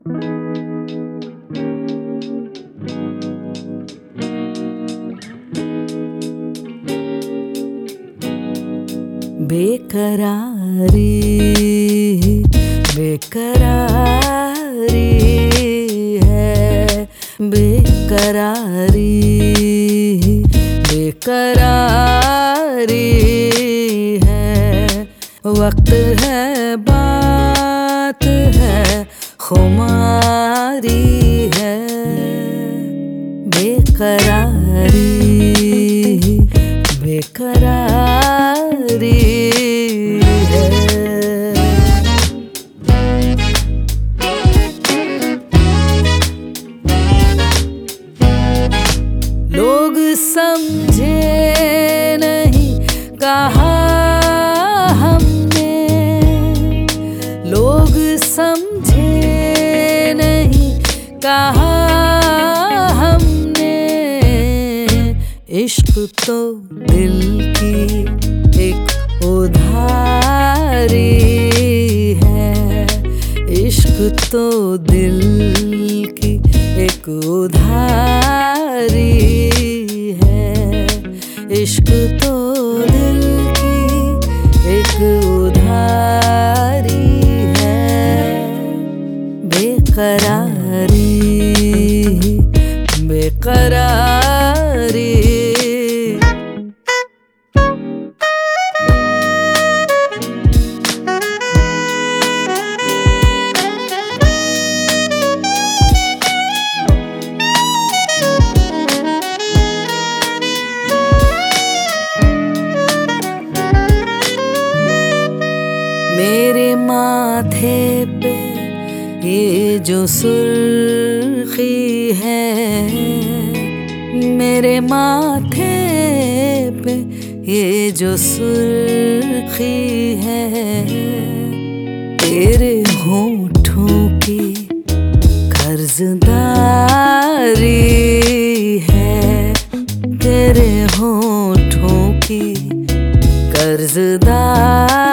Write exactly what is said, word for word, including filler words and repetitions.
बेकरारी बेकरारी है, बेकरारी बेकरारी है। वक्त है, बात है, खुमारी है। बेकरारी बेकरारी है। लोग समझे नहीं कहा हमने, लोग समझे नहीं कहा हमने। इश्क तो दिल की एक उधारी है, इश्क तो दिल की एक उधारी है, इश्क तो दिल की एक उधारी है। बेकरारी बेकरारी मेरे माथे पे ये जो सुर्खी है, मेरे माथे पे ये जो सुर्खी है। तेरे होठों की कर्जदारी है, तेरे होठों की कर्जदारी